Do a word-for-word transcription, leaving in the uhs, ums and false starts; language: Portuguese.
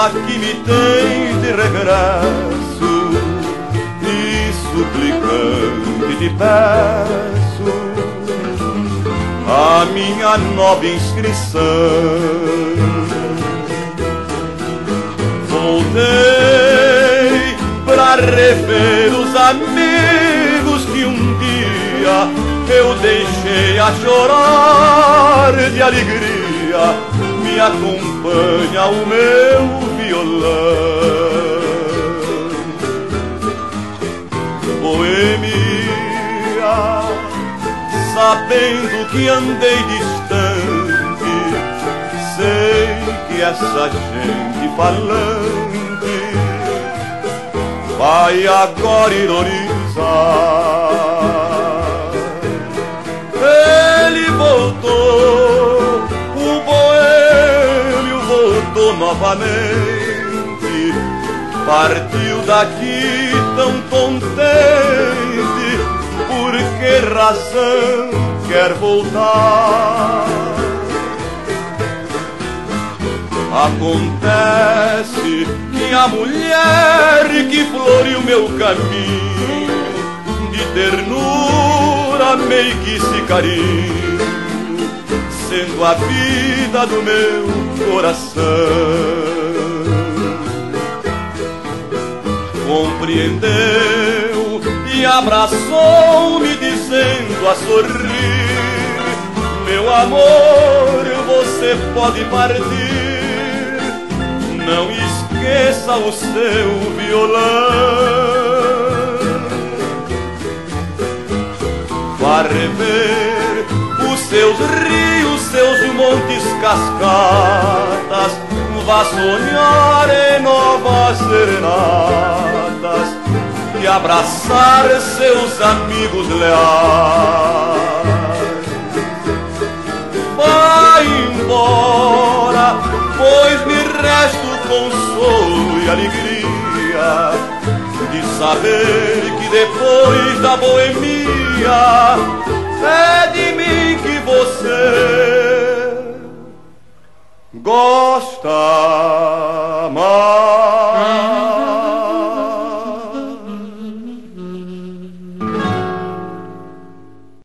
aqui me tem de regresso e suplicante te peço a minha nova inscrição. Voltei pra rever os amigos que um dia eu deixei a chorar de alegria. Me acompanha o meu violão. Boêmia, sabendo que andei distante, sei que essa gente falante vai agora ironizar. Ele voltou, o boêmio voltou novamente, partiu daqui tão contente. Por que razão quer voltar? Acontece que a mulher que floriu meu caminho de ternura, meio que se carinho, sendo a vida do meu coração, compreendeu e abraçou-me dizendo a sorrir: meu amor, você pode partir, não esqueça o seu violão. Vá rever os seus rios, seus montes, cascatas, vá sonhar em novas serenatas e abraçar seus amigos leais. Vai embora, pois me resta o consolo e alegria de saber que depois da boemia é de mim que você gosta.